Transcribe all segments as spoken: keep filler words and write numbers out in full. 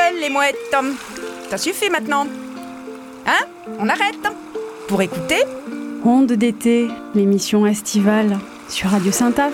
belles les mouettes. Ça suffit maintenant. Hein? On arrête pour écouter Ondes d'été, l'émission estivale sur Radio Saint-Af.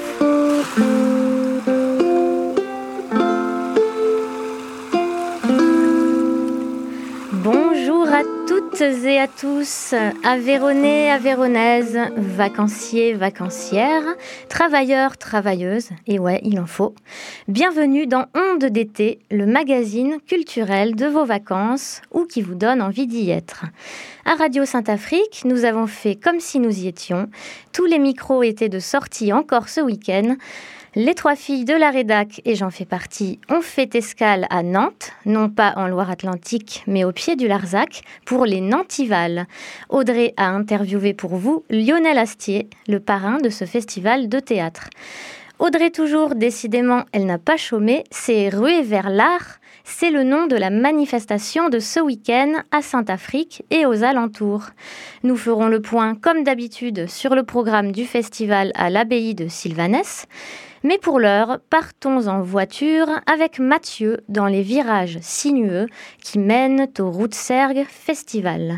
Bonjour à toutes et à tous, Aveyronnais, Aveyronnaises, vacanciers, vacancières, travailleurs, travailleuses, et ouais, il en faut. Bienvenue dans Ondes d'été, le magazine culturel de vos vacances ou qui vous donne envie d'y être. À Radio Saint-Afrique, nous avons fait comme si nous y étions. Tous les micros étaient de sortie encore ce week-end. Les trois filles de la rédac, et j'en fais partie, ont fait escale à Nantes, non pas en Loire-Atlantique, mais au pied du Larzac, pour les Nantivals. Audrey a interviewé pour vous Lionel Astier, le parrain de ce festival de théâtre. Audrey toujours, décidément, elle n'a pas chômé, c'est ruée vers l'art. C'est le nom de la manifestation de ce week-end à Saint-Afrique et aux alentours. Nous ferons le point, comme d'habitude, sur le programme du festival à l'abbaye de Sylvanès. Mais pour l'heure, partons en voiture avec Mathieu dans les virages sinueux qui mènent au Routsergue Festival.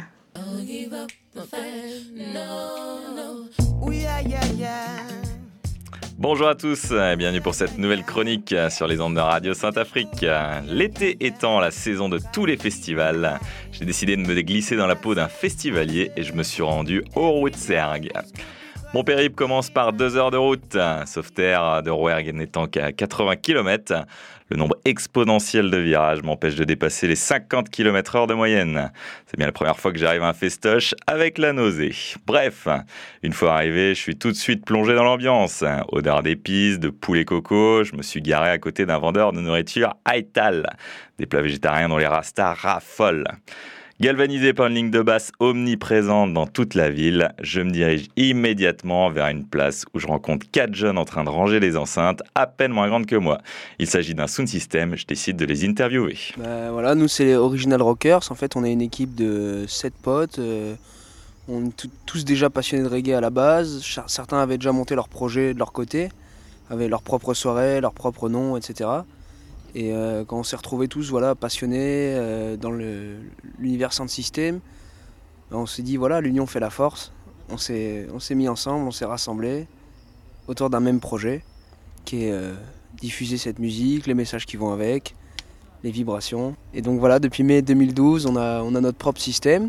Bonjour à tous et bienvenue pour cette nouvelle chronique sur les ondes de Radio Saint-Afrique. L'été étant la saison de tous les festivals, j'ai décidé de me glisser dans la peau d'un festivalier et je me suis rendu au Routsergue. Mon périple commence par deux heures de route, Sauveterre de Rouergue n'étant qu'à quatre-vingts kilomètres. Le nombre exponentiel de virages m'empêche de dépasser les cinquante kilomètres heure de moyenne. C'est bien la première fois que j'arrive à un festoche avec la nausée. Bref, une fois arrivé, je suis tout de suite plongé dans l'ambiance. Odeur d'épices, de poulet coco, je me suis garé à côté d'un vendeur de nourriture Haïtal. Des plats végétariens dont les rastas raffolent. Galvanisé par une ligne de basse omniprésente dans toute la ville, je me dirige immédiatement vers une place où je rencontre quatre jeunes en train de ranger les enceintes, à peine moins grandes que moi. Il s'agit d'un sound system, je décide de les interviewer. Bah voilà, nous c'est les Original Rockers, en fait on est une équipe de sept potes, euh, on est tous déjà passionnés de reggae à la base, certains avaient déjà monté leur projet de leur côté, avaient leur propre soirée, leur propre nom, et cetera. Et euh, quand on s'est retrouvés tous voilà, passionnés euh, dans le, l'univers sound system, on s'est dit voilà, l'union fait la force. On s'est, on s'est mis ensemble, on s'est rassemblés autour d'un même projet qui est euh, diffuser cette musique, les messages qui vont avec, les vibrations. Et donc voilà, depuis mai deux mille douze, on a, on a notre propre système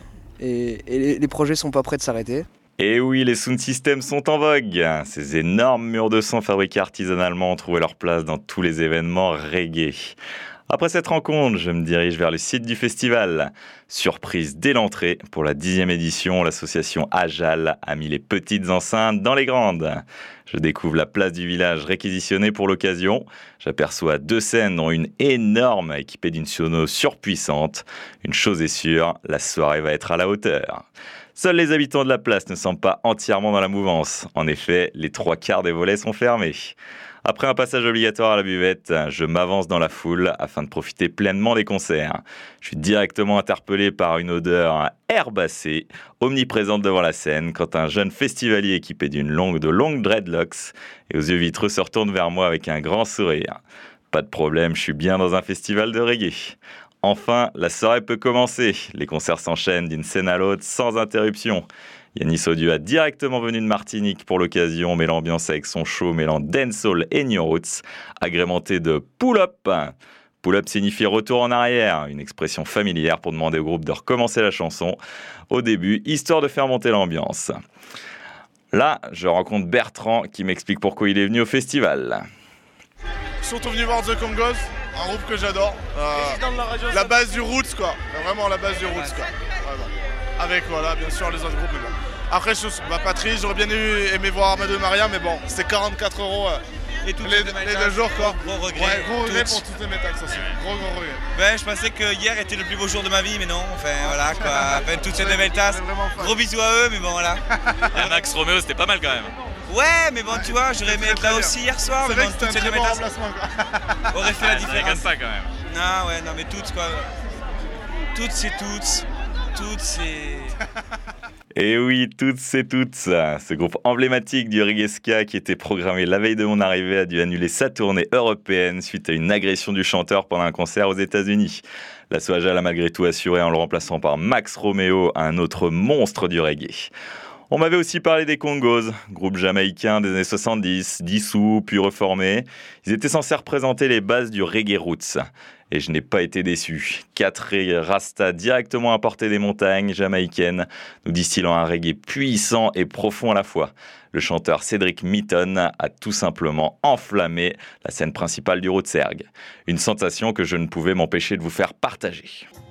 et, et les, les projets sont pas prêts de s'arrêter. Et oui, les sound systems sont en vogue. Ces énormes murs de son fabriqués artisanalement ont trouvé leur place dans tous les événements reggae. Après cette rencontre, je me dirige vers le site du festival. Surprise dès l'entrée, pour la dixième édition, l'association Ajal a mis les petites enceintes dans les grandes. Je découvre la place du village réquisitionnée pour l'occasion. J'aperçois deux scènes dont une énorme équipée d'une sono surpuissante. Une chose est sûre, la soirée va être à la hauteur. Seuls les habitants de la place ne semblent pas entièrement dans la mouvance. En effet, les trois quarts des volets sont fermés. Après un passage obligatoire à la buvette, je m'avance dans la foule afin de profiter pleinement des concerts. Je suis directement interpellé par une odeur herbacée, omniprésente devant la scène, quand un jeune festivalier équipé d'une longue de longues dreadlocks et aux yeux vitreux se retourne vers moi avec un grand sourire. Pas de problème, je suis bien dans un festival de reggae. Enfin, la soirée peut commencer. Les concerts s'enchaînent d'une scène à l'autre sans interruption. Yanis Odieu a directement venu de Martinique pour l'occasion, met l'ambiance avec son show mêlant dancehall et new roots, agrémenté de pull-up. Pull-up signifie retour en arrière, une expression familière pour demander au groupe de recommencer la chanson au début, histoire de faire monter l'ambiance. Là, je rencontre Bertrand qui m'explique pourquoi il est venu au festival. Surtout venu voir The Congos, un groupe que j'adore. Euh, la base du roots quoi, vraiment la base du roots quoi. Vraiment. Avec voilà bien sûr les autres groupes. Bon. Après je suis bah, Patrice, j'aurais bien aimé voir Amadou Maria, mais bon c'était quarante-quatre euros euh, et les, les deux jours quoi. Gros, gros regret. Ouais, gros regret pour toutes les métals, ça c'est gros gros regret. Ben je pensais que hier était le plus beau jour de ma vie, mais non. Enfin voilà quoi. Enfin toutes ces nouvelles tasses. Gros bisous à eux, mais bon voilà. Et Max Romeo c'était pas mal quand même. Ouais, mais bon, tu vois, j'aurais aimé être là aussi hier soir, mais bon, toutes ces nouvelles tasses aurait fait la différence. Ça pas quand même. Non, ouais, non, mais toutes quoi. Toutes c'est toutes. Toutes c'est. Et oui, toutes et toutes, ce groupe emblématique du reggae ska qui était programmé la veille de mon arrivée a dû annuler sa tournée européenne suite à une agression du chanteur pendant un concert aux États-Unis. La Soaja l'a malgré tout assuré en le remplaçant par Max Romeo, un autre monstre du reggae. On m'avait aussi parlé des Congos, groupe jamaïcain des années soixante-dix, dissous puis reformé. Ils étaient censés représenter les bases du reggae roots. Et je n'ai pas été déçu. Quatre rastas directement importés des montagnes jamaïcaines, nous distillant un reggae puissant et profond à la fois. Le chanteur Cédric Mitton a tout simplement enflammé la scène principale du Roots-Erg. Une sensation que je ne pouvais m'empêcher de vous faire partager.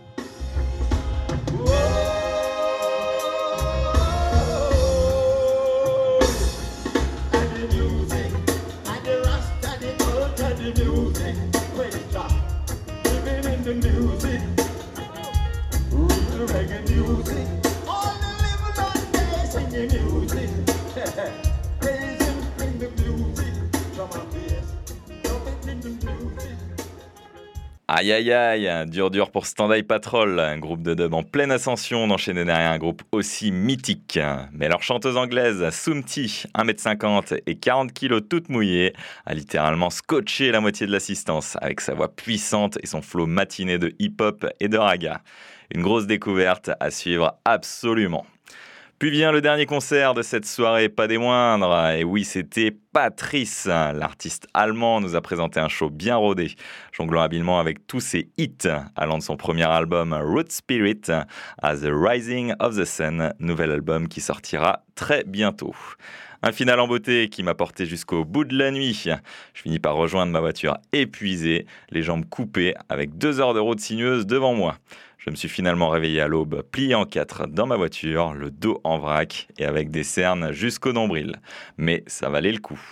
Aïe aïe aïe, dur dur pour Stand Eye Patrol, un groupe de dub en pleine ascension d'enchaîner derrière un groupe aussi mythique. Mais leur chanteuse anglaise, Soumti, un mètre cinquante et quarante kilos toute mouillée, a littéralement scotché la moitié de l'assistance avec sa voix puissante et son flow matiné de hip-hop et de raga. Une grosse découverte à suivre absolument. Puis vient le dernier concert de cette soirée, pas des moindres. Et oui, c'était Patrice. L'artiste allemand nous a présenté un show bien rodé, jonglant habilement avec tous ses hits, allant de son premier album Root Spirit à The Rising of the Sun, nouvel album qui sortira très bientôt. Un final en beauté qui m'a porté jusqu'au bout de la nuit. Je finis par rejoindre ma voiture épuisée, les jambes coupées, avec deux heures de route sinueuse devant moi. Je me suis finalement réveillé à l'aube, plié en quatre dans ma voiture, le dos en vrac et avec des cernes jusqu'au nombril. Mais ça valait le coup.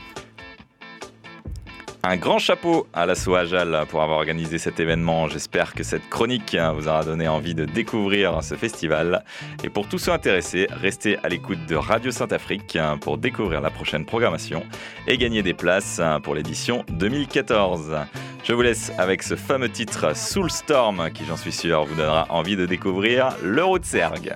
Un grand chapeau à la Soajal pour avoir organisé cet événement. J'espère que cette chronique vous aura donné envie de découvrir ce festival. Et pour tous ceux intéressés, restez à l'écoute de Radio Saint-Afrique pour découvrir la prochaine programmation et gagner des places pour l'édition deux mille quatorze. Je vous laisse avec ce fameux titre Soulstorm qui, j'en suis sûr, vous donnera envie de découvrir le Roots-Erg.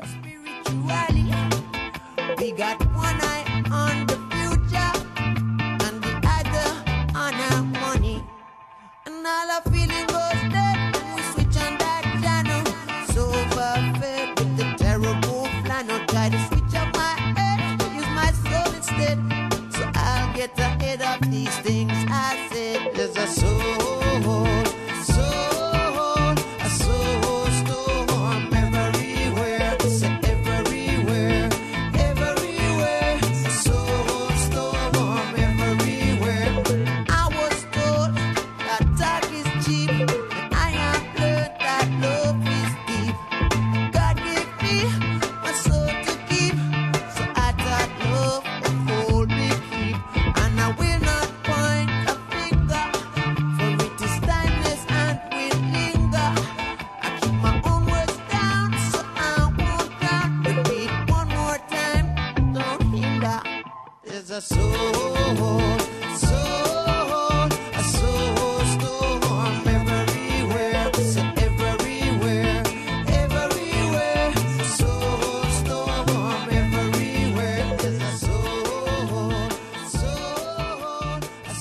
Ahead of these things I said, there's a soul, soul, a soul storm everywhere, it's everywhere, everywhere, a soul storm everywhere. I was told that talk is cheap, and I have learned that love is deep. God gave me my soul to keep, so I thought love would hold me keep. And I will not point a finger, for it is timeless and will linger. I keep my own words down, so I won't down. Repeat one more time, don't hinder. There's a soul, soul, a soul storm everywhere. It's everywhere, everywhere. Soul storm everywhere. There's a soul, soul.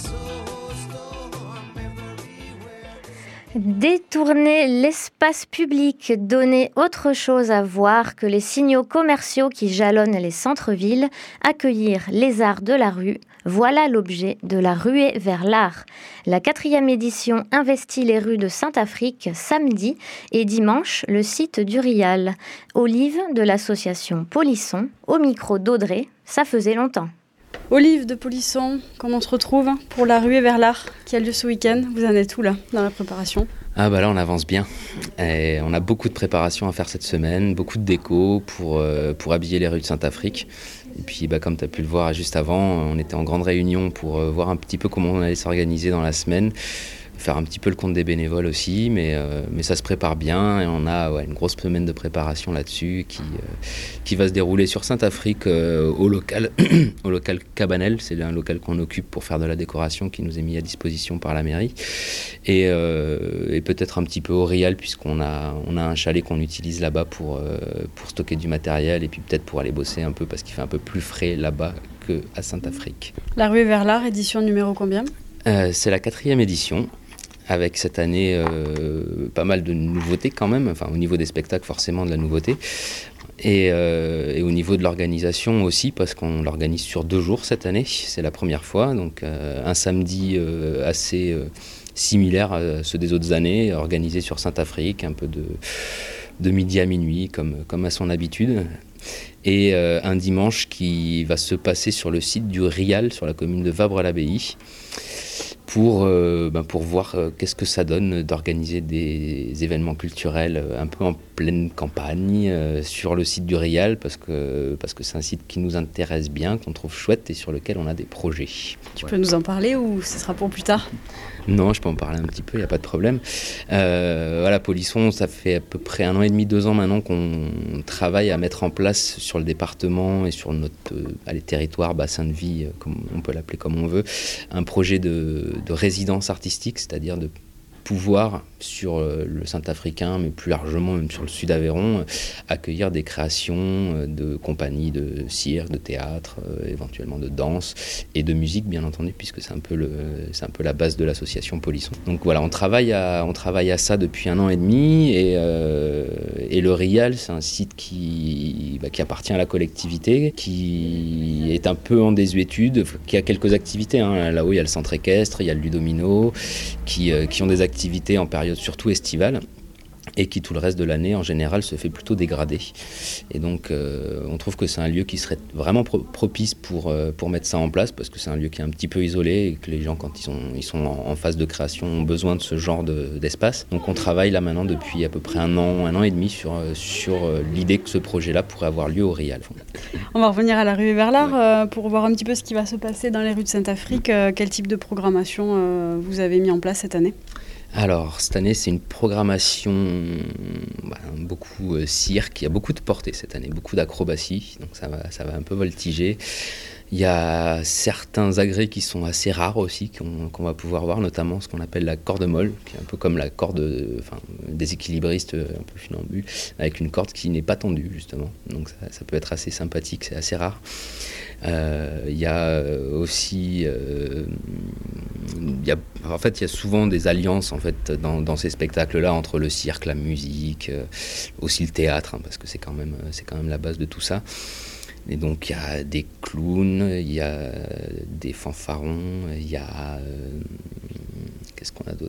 Détourner l'espace public, donner autre chose à voir que les signaux commerciaux qui jalonnent les centres-villes, accueillir les arts de la rue, voilà l'objet de la ruée vers l'art. La quatrième édition investit les rues de Saint-Afrique samedi et dimanche le site du Rial. Olive de l'association Polisson, au micro d'Audrey, ça faisait longtemps. Olive de Polisson, quand on se retrouve pour la ruée vers l'art qui a lieu ce week-end, vous en êtes où là, dans la préparation ? Ah bah là on avance bien. Et on a beaucoup de préparation à faire cette semaine, beaucoup de déco pour, euh, pour habiller les rues de Saint-Afrique. Et puis bah, comme tu as pu le voir juste avant, on était en grande réunion pour euh, voir un petit peu comment on allait s'organiser dans la semaine. faire un petit peu le compte des bénévoles aussi, mais, euh, mais ça se prépare bien et on a ouais, une grosse semaine de préparation là-dessus qui, euh, qui va se dérouler sur Saint-Afrique euh, au local, au local Cabanel. C'est un local qu'on occupe pour faire de la décoration qui nous est mis à disposition par la mairie et, euh, et peut-être un petit peu au Rial puisqu'on a, on a un chalet qu'on utilise là-bas pour, euh, pour stocker du matériel et puis peut-être pour aller bosser un peu parce qu'il fait un peu plus frais là-bas qu'à Saint-Afrique. La ruée vers l'art, édition numéro combien ? euh, C'est la quatrième édition. Avec cette année euh, pas mal de nouveautés quand même, enfin au niveau des spectacles forcément de la nouveauté, et, euh, et au niveau de l'organisation aussi, parce qu'on l'organise sur deux jours cette année, c'est la première fois, donc euh, un samedi euh, assez euh, similaire à ceux des autres années, organisé sur Saint-Afrique, un peu de, de midi à minuit comme, comme à son habitude. Et euh, un dimanche qui va se passer sur le site du Rial, sur la commune de Vabre-l'Abbaye, pour, euh, ben pour voir euh, qu'est-ce que ça donne d'organiser des événements culturels euh, un peu en pleine campagne euh, sur le site du Rial, parce que, parce que c'est un site qui nous intéresse bien, qu'on trouve chouette et sur lequel on a des projets. Tu Ouais. peux nous en parler ou ce sera pour plus tard ? Non, je peux en parler un petit peu, il n'y a pas de problème. Euh, voilà, Polisson, ça fait à peu près un an et demi, deux ans maintenant qu'on travaille à mettre en place sur le département et sur notre euh, allez, territoire, bassin de vie, euh, comme on peut l'appeler comme on veut, un projet de, de résidence artistique, c'est-à-dire de pouvoir sur euh, le Saint-Africain, mais plus largement même sur le sud Aveyron, euh, accueillir des créations euh, de compagnies de cirque, de théâtre, euh, éventuellement de danse et de musique bien entendu, puisque c'est un peu, le, c'est un peu la base de l'association Polisson. Donc voilà, on travaille à, on travaille à ça depuis un an et demi et, euh, et le Rial, c'est un site qui, bah, qui appartient à la collectivité, qui est un peu en désuétude, qui a quelques activités, hein. Là-haut il y a le centre équestre, il y a le Ludomino, qui, euh, qui ont des activités en période surtout estivale et qui tout le reste de l'année en général se fait plutôt dégrader. Et donc euh, on trouve que c'est un lieu qui serait vraiment pro- propice pour, euh, pour mettre ça en place parce que c'est un lieu qui est un petit peu isolé et que les gens quand ils sont, ils sont en, en phase de création ont besoin de ce genre de, d'espace. Donc on travaille là maintenant depuis à peu près un an, un an et demi sur, sur l'idée que ce projet-là pourrait avoir lieu au Rial. On va revenir à la ruée vers l'art euh, pour voir un petit peu ce qui va se passer dans les rues de Saint-Afrique. Euh, quel type de programmation euh, vous avez mis en place cette année ? Alors, cette année, c'est une programmation, bah, beaucoup euh, cirque, il y a beaucoup de portée cette année, beaucoup d'acrobatie, donc ça va, ça va un peu voltiger. Il y a certains agrès qui sont assez rares aussi, qu'on, qu'on va pouvoir voir, notamment ce qu'on appelle la corde molle, qui est un peu comme la corde enfin, des équilibristes un peu funambules, avec une corde qui n'est pas tendue, justement. Donc ça, ça peut être assez sympathique, c'est assez rare. Euh, il y a aussi... Euh, il y a, en fait, il y a souvent des alliances en fait, dans, dans ces spectacles-là entre le cirque, la musique, euh, aussi le théâtre, hein, parce que c'est quand même, c'est quand même la base de tout ça. Et donc il y a des clowns, il y a des fanfarons, il y a... Euh, qu'est-ce qu'on a d'autre ?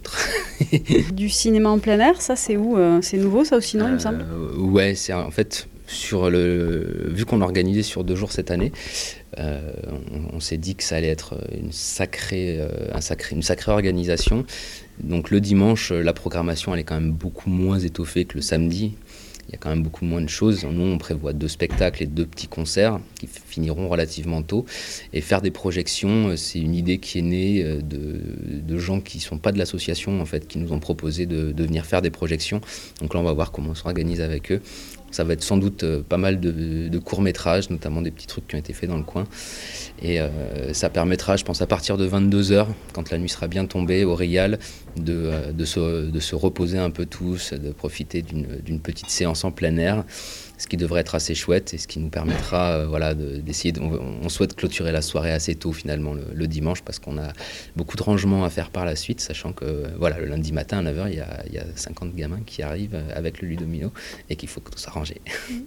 Du cinéma en plein air, ça c'est où ? C'est nouveau ça aussi, non, euh, il me semble ? Ouais, c'est en fait... Sur le, vu qu'on l'organisait sur deux jours cette année, euh, on, on s'est dit que ça allait être une sacrée, euh, un sacré, une sacrée organisation. Donc le dimanche, la programmation elle est quand même beaucoup moins étoffée que le samedi. Il y a quand même beaucoup moins de choses. Nous, on prévoit deux spectacles et deux petits concerts qui finiront relativement tôt. Et faire des projections, c'est une idée qui est née de, de gens qui ne sont pas de l'association, en fait, qui nous ont proposé de, de venir faire des projections. Donc là, on va voir comment on s'organise avec eux. Ça va être sans doute euh, pas mal de, de courts-métrages, notamment des petits trucs qui ont été faits dans le coin. Et euh, ça permettra, je pense, à partir de vingt-deux heures, quand la nuit sera bien tombée, au Rial, de, euh, de, se, de se reposer un peu tous, de profiter d'une, d'une petite séance en plein air, ce qui devrait être assez chouette et ce qui nous permettra euh, voilà, de, d'essayer... De, on, on souhaite clôturer la soirée assez tôt, finalement, le, le dimanche, parce qu'on a beaucoup de rangements à faire par la suite, sachant que voilà, le lundi matin, à neuf heures, il y a, il y a cinquante gamins qui arrivent avec le Ludomino et qu'il faut tout s'arranger.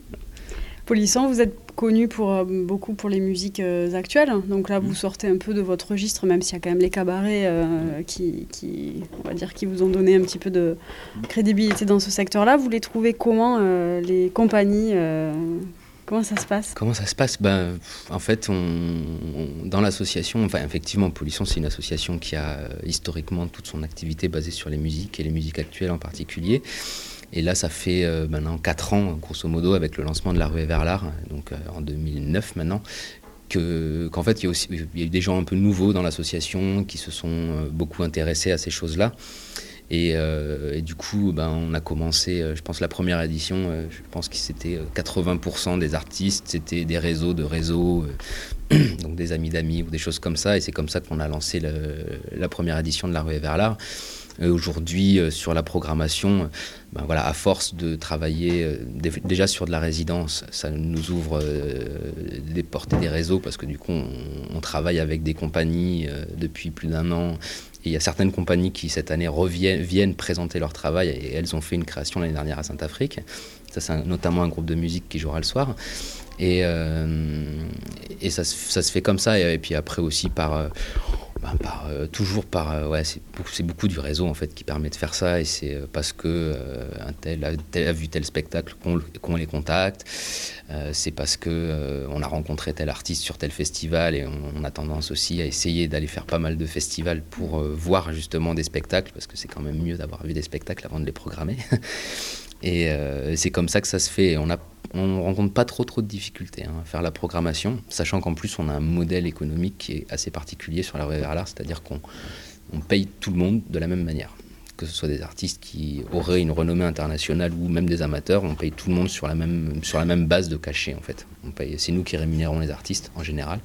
Polisson, vous êtes connu pour, euh, beaucoup pour les musiques euh, actuelles. Donc là, vous sortez un peu de votre registre, même s'il y a quand même les cabarets euh, qui, qui, on va dire, qui vous ont donné un petit peu de crédibilité dans ce secteur-là. Vous les trouvez comment, euh, les compagnies euh, Comment ça se passe ? Comment ça se passe ? Ben, en fait, on, on, dans l'association, enfin, effectivement, Polisson, c'est une association qui a euh, historiquement toute son activité basée sur les musiques et les musiques actuelles en particulier. Et là, ça fait euh, maintenant quatre ans, grosso modo, avec le lancement de la ruée vers l'art, donc euh, en deux mille neuf maintenant, que, qu'en fait, il y a aussi, il y a eu des gens un peu nouveaux dans l'association qui se sont beaucoup intéressés à ces choses-là. Et, euh, et du coup, ben, on a commencé, je pense, la première édition, euh, je pense que c'était quatre-vingts pour cent des artistes, c'était des réseaux de réseaux, euh, donc des amis d'amis ou des choses comme ça. Et c'est comme ça qu'on a lancé le, la première édition de La Ruée vers l'Art. Et aujourd'hui, euh, sur la programmation, ben, voilà, à force de travailler euh, d- déjà sur de la résidence, ça nous ouvre euh, les portes et des réseaux parce que du coup, on, on travaille avec des compagnies euh, depuis plus d'un an. Et il y a certaines compagnies qui, cette année, reviennent, viennent présenter leur travail et elles ont fait une création l'année dernière à Saint-Afrique. Ça, c'est un, notamment un groupe de musique qui jouera le soir. Et, euh, et ça, ça se fait comme ça. Et, et puis après aussi par... Euh, ben par, euh, toujours par... Euh, ouais, c'est beaucoup, c'est beaucoup du réseau, en fait, qui permet de faire ça. Et c'est euh, parce que euh, un tel a, tel a vu tel spectacle qu'on, qu'on les contacte. Euh, c'est parce qu'on euh, a rencontré tel artiste sur tel festival et on, on a tendance aussi à essayer d'aller faire pas mal de festivals pour euh, voir justement des spectacles, parce que c'est quand même mieux d'avoir vu des spectacles avant de les programmer. Et euh, c'est comme ça que ça se fait. On ne rencontre pas trop, trop de difficultés hein, à faire la programmation, sachant qu'en plus on a un modèle économique qui est assez particulier sur La Ruée vers l'Art, c'est-à-dire qu'on on paye tout le monde de la même manière. Que ce soit des artistes qui auraient une renommée internationale ou même des amateurs, on paye tout le monde sur la même, sur la même base de cachet en fait. On paye, c'est nous qui rémunérons les artistes en général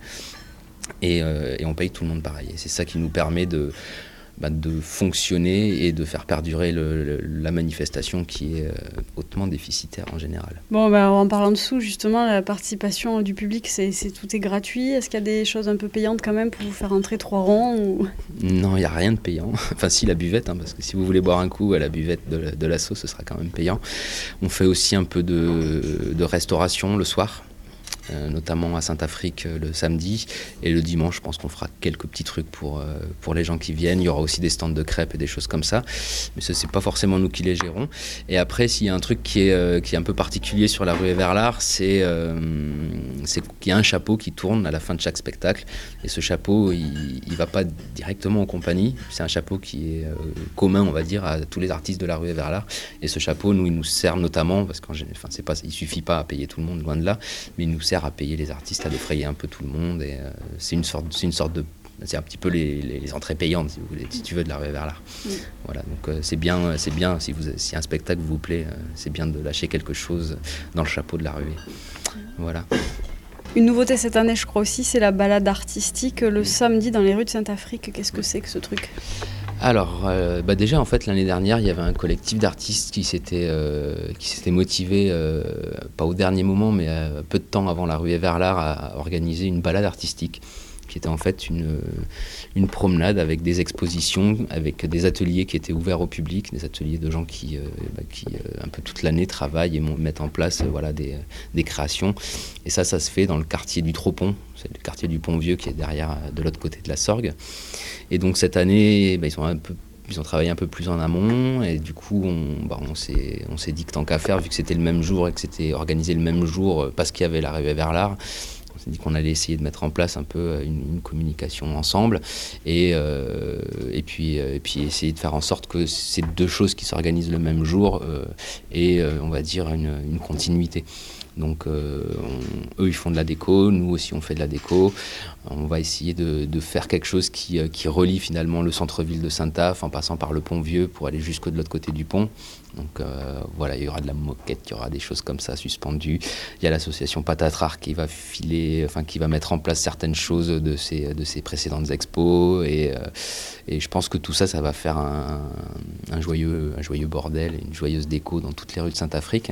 et, euh, et on paye tout le monde pareil. Et c'est ça qui nous permet de, bah, de fonctionner et de faire perdurer le, le, la manifestation qui est euh, hautement déficitaire en général. Bon, bah, en parlant de sous, justement, la participation du public, c'est, c'est, tout est gratuit. Est-ce qu'il y a des choses un peu payantes quand même pour vous faire entrer trois ronds ou... Non, il n'y a rien de payant. Enfin, si, la buvette, hein, parce que si vous voulez boire un coup à la buvette de, de l'asso, ce sera quand même payant. On fait aussi un peu de, de restauration le soir. Euh, notamment à Saint-Afrique euh, le samedi et le dimanche je pense qu'on fera quelques petits trucs pour, euh, pour les gens qui viennent. Il y aura aussi des stands de crêpes et des choses comme ça, mais ce c'est pas forcément nous qui les gérons. Et après s'il y a un truc qui est, euh, qui est un peu particulier sur La Ruée vers l'Art, c'est, euh, c'est qu'il y a un chapeau qui tourne à la fin de chaque spectacle et ce chapeau il, il va pas directement aux compagnies, c'est un chapeau qui est euh, commun on va dire à tous les artistes de La Ruée vers l'Art et ce chapeau nous il nous sert notamment parce qu'en général enfin, c'est pas, il suffit pas à payer tout le monde loin de là, mais il nous sert à payer les artistes, à défrayer un peu tout le monde et euh, c'est une sorte, c'est une sorte de, c'est un petit peu les, les, les entrées payantes si vous voulez, si tu veux de La Ruée vers l'Art. Mmh. Voilà, donc euh, c'est bien, c'est bien si vous, si un spectacle vous plaît, euh, c'est bien de lâcher quelque chose dans le chapeau de la ruée. Voilà. Une nouveauté cette année, je crois aussi, c'est la balade artistique le samedi dans les rues de Saint-Afrique. Qu'est-ce que c'est que ce truc ? Alors, euh, bah déjà, en fait, l'année dernière, il y avait un collectif d'artistes qui s'était, euh, qui s'était motivé, euh, pas au dernier moment, mais euh, peu de temps avant La Ruée vers l'Art, à organiser une balade artistique, qui était en fait une, une promenade avec des expositions, avec des ateliers qui étaient ouverts au public, des ateliers de gens qui, euh, bah, qui euh, un peu toute l'année, travaillent et mettent en place euh, voilà, des, des créations. Et ça, ça se fait dans le quartier du Tropon, c'est le quartier du Pont-Vieux qui est derrière, de l'autre côté de la Sorgue. Et donc cette année, bah, ils, sont un peu, ils ont travaillé un peu plus en amont et du coup on, bah, on, s'est, on s'est dit que tant qu'à faire, vu que c'était le même jour et que c'était organisé le même jour parce qu'il y avait La Ruée vers l'Art, on s'est dit qu'on allait essayer de mettre en place un peu une, une communication ensemble et, euh, et, puis, et puis essayer de faire en sorte que ces deux choses qui s'organisent le même jour euh, aient, euh, on va dire, une, une continuité. Donc euh, on, eux ils font de la déco, nous aussi on fait de la déco. On va essayer de, de faire quelque chose qui, qui relie finalement le centre-ville de Saint-Aph en passant par le Pont-Vieux pour aller jusque de l'autre côté du pont. Donc euh, voilà, il y aura de la moquette, il y aura des choses comme ça suspendues. Il y a l'association Patatrar qui va filer, enfin qui va mettre en place certaines choses de ses, de ses précédentes expos et, euh, et je pense que tout ça, ça va faire un, un, joyeux, un joyeux bordel, une joyeuse déco dans toutes les rues de Saint-Afrique.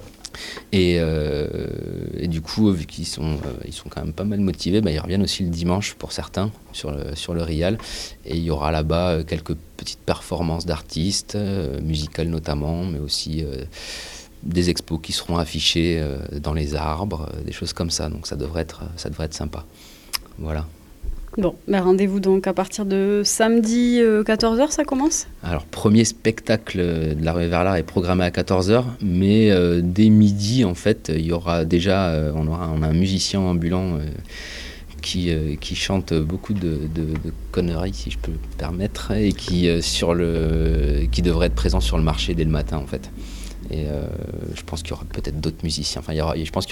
Et, euh, et du coup, vu qu'ils sont, euh, ils sont quand même pas mal motivés, bah, ils reviennent aussi le dimanche pour certains sur le, sur le Rial. Et il y aura là-bas quelques petites performances d'artistes, euh, musicales notamment, mais aussi euh, des expos qui seront affichés euh, dans les arbres, euh, des choses comme ça. Donc ça devrait être, ça devrait être sympa. Voilà. Bon, ben rendez-vous donc à partir de samedi euh, quatorze heures, ça commence ? Alors, premier spectacle de La Ruée vers l'Art est programmé à quatorze heures, mais euh, dès midi, en fait, il y aura déjà, euh, on, aura, on a un musicien ambulant euh, qui, euh, qui chante beaucoup de, de, de conneries, si je peux me permettre, et qui, euh, sur le, qui devrait être présent sur le marché dès le matin, en fait. Et euh, je pense qu'il y aura peut-être d'autres musiciens. Enfin, il y aura, je pense qu'il y aura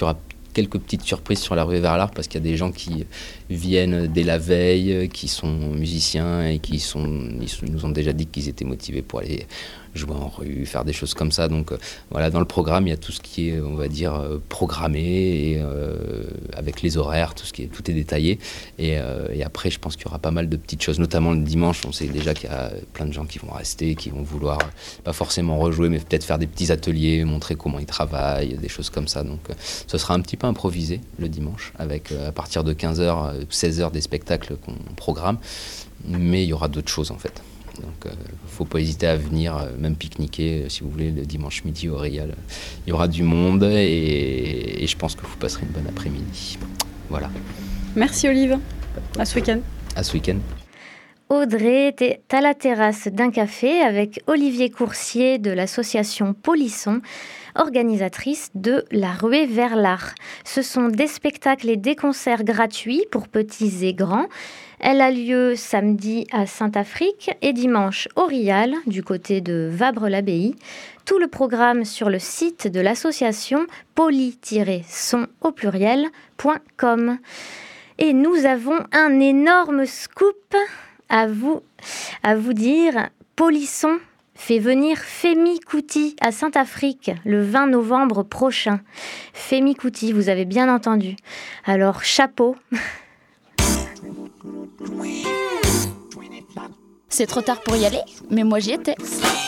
quelques petites surprises sur la ruée vers l'art parce qu'il y a des gens qui viennent dès la veille, qui sont musiciens et qui sont, ils nous ont déjà dit qu'ils étaient motivés pour aller jouer en rue, faire des choses comme ça. Donc euh, voilà, dans le programme, il y a tout ce qui est, on va dire, euh, programmé et euh, avec les horaires, tout ce qui est, tout est détaillé. Et, euh, et après, je pense qu'il y aura pas mal de petites choses, notamment le dimanche. On sait déjà qu'il y a plein de gens qui vont rester, qui vont vouloir pas forcément rejouer, mais peut-être faire des petits ateliers, montrer comment ils travaillent, des choses comme ça. Donc euh, ce sera un petit peu improvisé le dimanche, avec euh, à partir de quinze heures, seize heures des spectacles qu'on programme. Mais il y aura d'autres choses en fait. Donc, il euh, ne faut pas hésiter à venir, euh, même pique-niquer, euh, si vous voulez, le dimanche midi au Réal. Il y aura du monde et, et je pense que vous passerez une bonne après-midi. Voilà. Merci Olive. À ce week-end. À ce week-end. Audrey était à la terrasse d'un café avec Olivier Coursier de l'association Polisson, organisatrice de la ruée vers l'art. Ce sont des spectacles et des concerts gratuits pour petits et grands. Elle a lieu samedi à Saint-Affrique et dimanche au Rial, du côté de Vabre-l'Abbaye. Tout le programme sur le site de l'association poly-son au pluriel point com. Et nous avons un énorme scoop à vous, à vous dire. Polisson fait venir Femi Kuti à Saint-Affrique le vingt novembre prochain. Femi Kuti, vous avez bien entendu. Alors, chapeau. C'est trop tard pour y aller, mais moi j'y étais.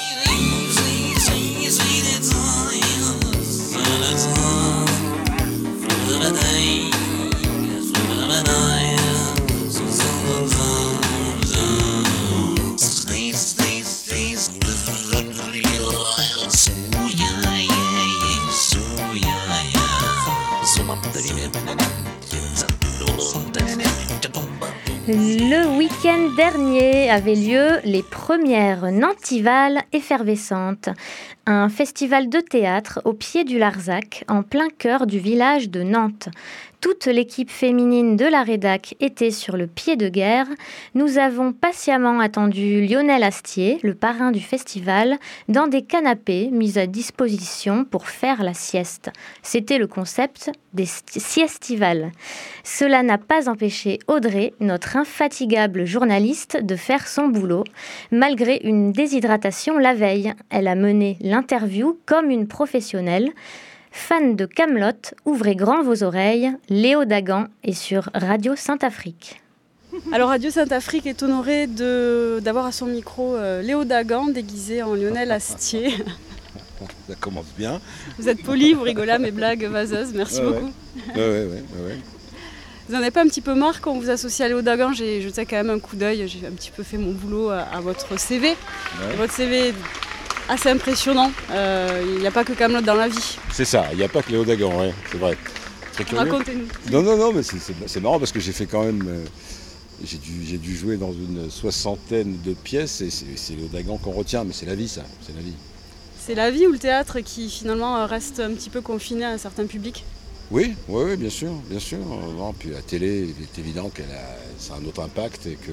Le week-end dernier avaient lieu les premières Nantivales effervescentes, un festival de théâtre au pied du Larzac, en plein cœur du village de Nantes. Toute l'équipe féminine de la rédac était sur le pied de guerre. Nous avons patiemment attendu Lionel Astier, le parrain du festival, dans des canapés mis à disposition pour faire la sieste. C'était le concept des siestivales. Cela n'a pas empêché Audrey, notre infatigable journaliste, de faire son boulot. Malgré une déshydratation la veille, elle a mené l'interview comme une professionnelle. Fan de Kaamelott, ouvrez grand vos oreilles. Léo Dagan est sur Radio Saint-Affrique. Alors Radio Saint-Affrique est honorée de, d'avoir à son micro euh, Léo Dagan déguisé en Lionel Astier. Ça commence bien. Vous êtes poli, vous rigolez à mes blagues vaseuses, merci ouais, beaucoup. Ouais, ouais, ouais, ouais, ouais. Vous n'en avez pas un petit peu marre quand on vous associe à Léo Dagan? J'ai jeté quand même un coup d'œil, j'ai un petit peu fait mon boulot à, à votre C V. Ouais. Votre C V est assez impressionnant, il euh, n'y a pas que Kaamelott dans la vie. C'est ça, il n'y a pas que Léo Dagan, ouais, c'est vrai. Très curieux. Racontez-nous. Non, non, non, mais c'est, c'est, c'est marrant parce que j'ai fait quand même... Euh, j'ai, dû, j'ai dû jouer dans une soixantaine de pièces et c'est, c'est Léo Dagan qu'on retient, mais c'est la vie ça, c'est la vie. C'est la vie ou le théâtre qui finalement reste un petit peu confiné à un certain public? Oui, oui, oui, bien sûr, bien sûr. Non, puis la télé, il est évident qu'elle a, ça a un autre impact et que...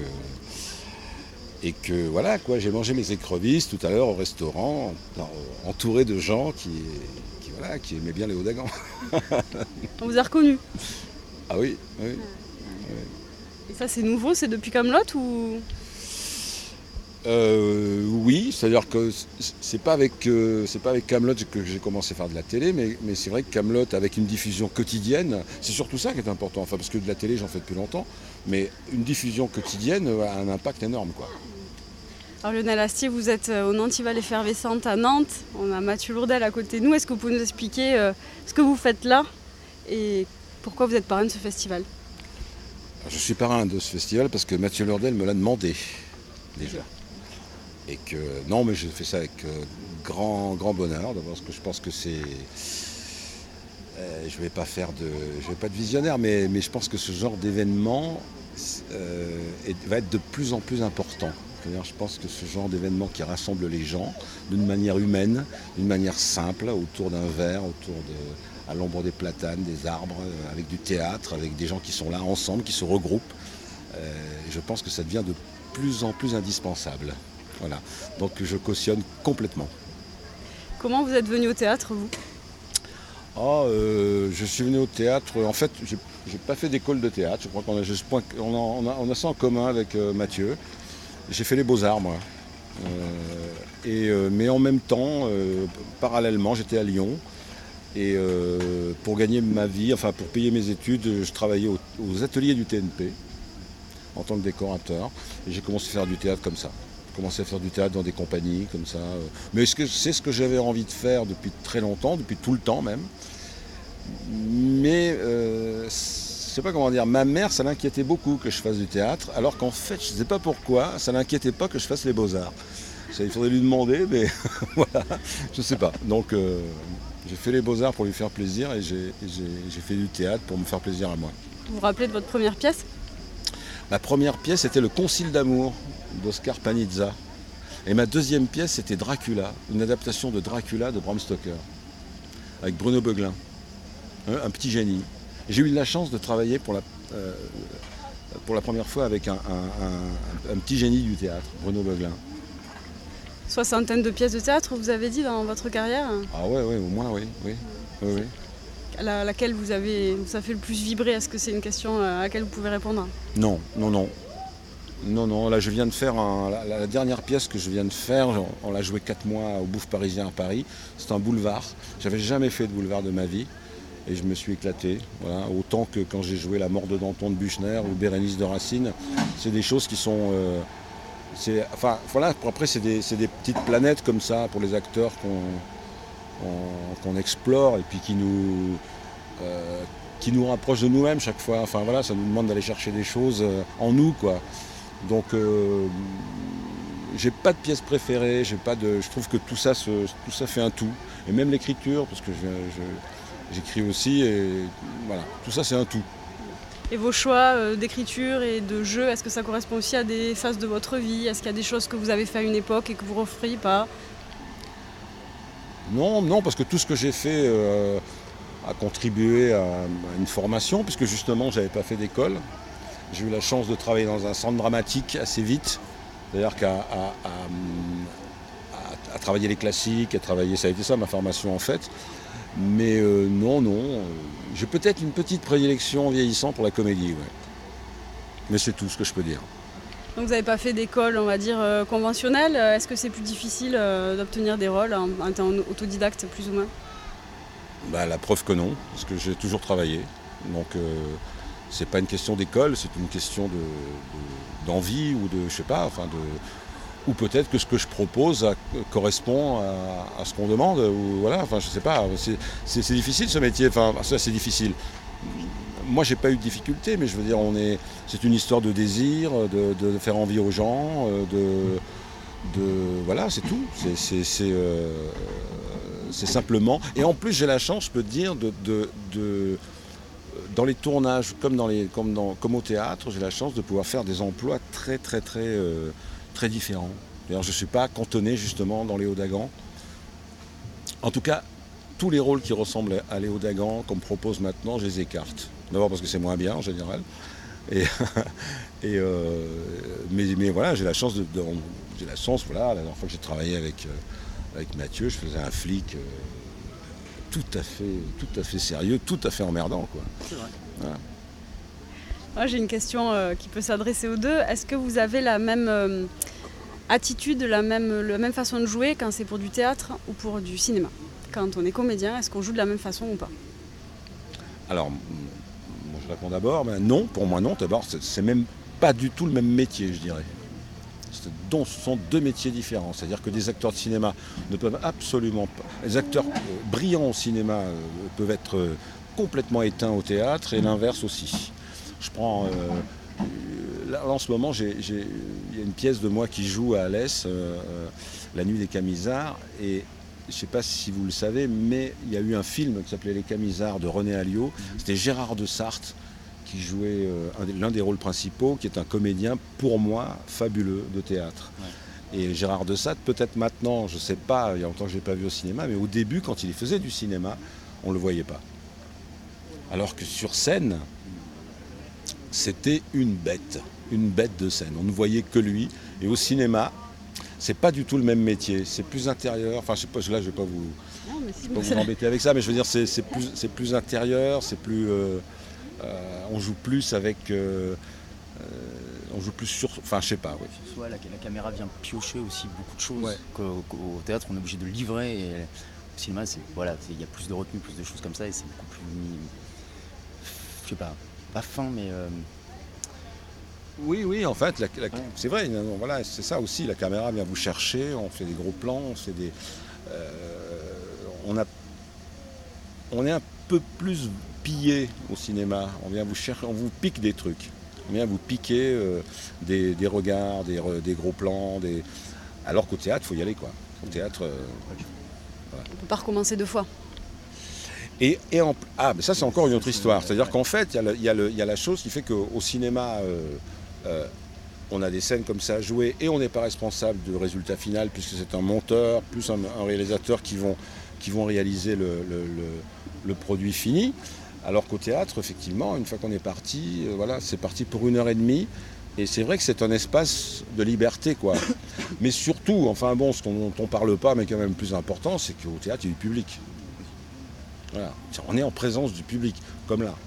Et que voilà, quoi, j'ai mangé mes écrevisses tout à l'heure au restaurant, entouré de gens qui, qui, voilà, qui aimaient bien Léo Dagan. On vous a reconnu? Ah oui, oui. Ouais. Ouais. Et ça c'est nouveau, c'est depuis Kaamelott ou euh, Oui, c'est-à-dire que c'est pas avec, euh, c'est pas avec Kaamelott que j'ai commencé à faire de la télé, mais, mais c'est vrai que Kaamelott, avec une diffusion quotidienne, c'est surtout ça qui est important, enfin, parce que de la télé j'en fais depuis longtemps, mais une diffusion quotidienne a un impact énorme, quoi. Alors Lionel Astier, vous êtes aux Nantivales effervescentes à Nantes, on a Mathieu Lourdel à côté de nous. Est-ce que vous pouvez nous expliquer euh, ce que vous faites là et pourquoi vous êtes parrain de ce festival? Je suis parrain de ce festival parce que Mathieu Lourdel me l'a demandé déjà. Et que non, mais je fais ça avec euh, grand, grand bonheur, d'abord parce que je pense que c'est... Euh, je ne vais pas faire de... Je vais pas de visionnaire, mais, mais je pense que ce genre d'événement euh, est, va être de plus en plus important. C'est-à-dire, je pense que ce genre d'événement qui rassemble les gens d'une manière humaine, d'une manière simple, autour d'un verre, autour de, à l'ombre des platanes, des arbres, avec du théâtre, avec des gens qui sont là ensemble, qui se regroupent. Euh, je pense que ça devient de plus en plus indispensable. Voilà. Donc je cautionne complètement. Comment vous êtes venu au théâtre, vous? Oh, euh, je suis venu au théâtre. En fait, j'ai, j'ai pas fait d'école de théâtre. Je crois qu'on a, juste point, on a, on a, on a ça en commun avec euh, Mathieu. J'ai fait les Beaux-Arts, moi. Euh, et, euh, mais en même temps, euh, parallèlement, j'étais à Lyon. Et euh, pour gagner ma vie, enfin pour payer mes études, je travaillais aux, aux ateliers du T N P en tant que décorateur. Et j'ai commencé à faire du théâtre comme ça. J'ai commencé à faire du théâtre dans des compagnies comme ça. Mais c'est ce que j'avais envie de faire depuis très longtemps, depuis tout le temps même. Mais euh, je ne sais pas comment dire, ma mère, ça l'inquiétait beaucoup que je fasse du théâtre, alors qu'en fait, je ne sais pas pourquoi, ça l'inquiétait pas que je fasse les Beaux-Arts. Ça, il faudrait lui demander, mais voilà, je ne sais pas. Donc euh, j'ai fait les Beaux-Arts pour lui faire plaisir et j'ai, j'ai, j'ai fait du théâtre pour me faire plaisir à moi. Vous vous rappelez de votre première pièce ? Ma première pièce était Le Concile d'amour d'Oscar Panizza. Et ma deuxième pièce, c'était Dracula, une adaptation de Dracula de Bram Stoker, avec Bruno Beuglin. Un petit génie. J'ai eu la chance de travailler pour la, euh, pour la première fois avec un, un, un, un petit génie du théâtre, Bruno Beuglin. Soixantaine de pièces de théâtre, vous avez dit, dans votre carrière ? Ah ouais, ouais, au moins, oui. oui, oui, oui. La, laquelle vous avez, vous a fait le plus vibrer ? Est-ce que c'est une question à laquelle vous pouvez répondre ? Non, non, non. Non, non, là je viens de faire, un, la, la dernière pièce que je viens de faire, on, on l'a joué quatre mois au Bouffe Parisien à Paris. C'est un boulevard. J'avais jamais fait de boulevard de ma vie. Et je me suis éclaté, voilà. Autant que quand j'ai joué La Mort de Danton de Buchner ou Bérénice de Racine. C'est des choses qui sont... Euh, c'est, enfin, voilà, après c'est des, c'est des petites planètes comme ça pour les acteurs qu'on, on, qu'on explore et puis qui nous, euh, qui nous rapprochent de nous-mêmes chaque fois. Enfin voilà, ça nous demande d'aller chercher des choses en nous, quoi. Donc euh, j'ai pas de pièce préférée, j'ai pas de, je trouve que tout ça, se, tout ça fait un tout. Et même l'écriture, parce que je... je J'écris aussi et voilà, tout ça c'est un tout. Et vos choix euh, d'écriture et de jeu, est-ce que ça correspond aussi à des phases de votre vie ? Est-ce qu'il y a des choses que vous avez fait à une époque et que vous ne referiez pas ? Non, non, parce que tout ce que j'ai fait euh, a contribué à, à une formation, puisque justement je n'avais pas fait d'école. J'ai eu la chance de travailler dans un centre dramatique assez vite, c'est-à-dire qu'à à, à, à, à travailler les classiques, à travailler, ça a été ça ma formation en fait. Mais euh, non, non, euh, j'ai peut-être une petite prédilection en vieillissant pour la comédie, ouais. Mais c'est tout ce que je peux dire. Donc vous n'avez pas fait d'école, on va dire, euh, conventionnelle. Est-ce que c'est plus difficile euh, d'obtenir des rôles en, en étant autodidacte, plus ou moins ? Bah, la preuve que non, parce que j'ai toujours travaillé. Donc euh, c'est pas une question d'école, c'est une question de, de, d'envie ou de, je sais pas, enfin de... Ou peut-être que ce que je propose a, correspond à, à ce qu'on demande, ou voilà, enfin je sais pas, c'est, c'est, c'est difficile ce métier, enfin ça c'est difficile. Moi j'ai pas eu de difficulté, mais je veux dire, on est, c'est une histoire de désir, de, de faire envie aux gens, de, de voilà, c'est tout. C'est, c'est, c'est, euh, c'est simplement. Et en plus j'ai la chance, je peux te dire, de, de, de dans les tournages, comme, dans les, comme, dans, comme au théâtre, j'ai la chance de pouvoir faire des emplois très très très euh, très différents. D'ailleurs, je ne suis pas cantonné justement dans Léo Dagan. En tout cas, tous les rôles qui ressemblent à Léo Dagan qu'on me propose maintenant, je les écarte. D'abord parce que c'est moins bien en général. Et, et euh, mais, mais voilà, j'ai la chance de, de j'ai la chance, voilà, la dernière fois que j'ai travaillé avec, euh, avec Mathieu, je faisais un flic euh, tout à fait, tout à fait sérieux, tout à fait emmerdant, quoi. C'est vrai. Voilà. Moi, j'ai une question euh, qui peut s'adresser aux deux. Est-ce que vous avez la même euh, attitude, la même, la même façon de jouer quand c'est pour du théâtre ou pour du cinéma ? Quand on est comédien, est-ce qu'on joue de la même façon ou pas ? Alors, moi, je réponds d'abord, ben non, pour moi non. D'abord, c'est, c'est même pas du tout le même métier, je dirais. C'est, donc, ce sont deux métiers différents. C'est-à-dire que des acteurs de cinéma ne peuvent absolument pas... Les acteurs euh, brillants au cinéma euh, peuvent être euh, complètement éteints au théâtre et l'inverse aussi. Je prends, euh, là en ce moment, j'ai, j'ai, il y a une pièce de moi qui joue à Alès, euh, La Nuit des Camisards, et je ne sais pas si vous le savez, mais il y a eu un film qui s'appelait Les Camisards de René Alliot. Mm-hmm. C'était Gérard de Sarthe qui jouait euh, un des, l'un des rôles principaux, qui est un comédien, pour moi, fabuleux de théâtre. Ouais. Et Gérard de Sarthe, peut-être maintenant, je ne sais pas, il y a longtemps que je ne l'ai pas vu au cinéma, mais au début, quand il faisait du cinéma, on ne le voyait pas. Alors que sur scène, c'était une bête, une bête de scène. On ne voyait que lui. Et au cinéma, c'est pas du tout le même métier. C'est plus intérieur. Enfin, je sais pas, là, je vais pas vous, Non, mais je vais pas vous embêter avec ça, mais je veux dire, c'est, c'est plus, c'est plus intérieur, c'est plus, euh, euh, on joue plus avec, euh, euh, on joue plus sur, enfin, je sais pas, oui. Ouais, la, la caméra vient piocher aussi beaucoup de choses. Ouais. Qu'au, qu'au théâtre, on est obligé de livrer. Et au cinéma, c'est voilà, il y a plus de retenue, plus de choses comme ça, et c'est beaucoup plus, je sais pas, pas fin, mais euh, Oui, oui, en fait, la, la, c'est vrai, non, voilà, c'est ça aussi, la caméra vient vous chercher, on fait des gros plans, on fait des... Euh, on, a, on est un peu plus pillé au cinéma, on vient vous chercher, on vous pique des trucs, on vient vous piquer euh, des, des regards, des, des gros plans, des... alors qu'au théâtre, il faut y aller, quoi. Au théâtre... Euh, voilà. On ne peut pas recommencer deux fois. Et, et en, ah, mais ça, c'est encore une autre histoire, c'est-à-dire qu'en fait, il y, y, y a la chose qui fait qu'au cinéma... Euh, Euh, on a des scènes comme ça à jouer et on n'est pas responsable du résultat final puisque c'est un monteur plus un, un réalisateur qui vont, qui vont réaliser le, le, le, le produit fini. Alors qu'au théâtre, effectivement, une fois qu'on est parti, euh, voilà, c'est parti pour une heure et demie. Et c'est vrai que c'est un espace de liberté, quoi. Mais surtout, enfin bon, ce dont on ne parle pas, mais quand même plus important, c'est qu'au théâtre, il y a du public. Voilà. On est en présence du public, comme là.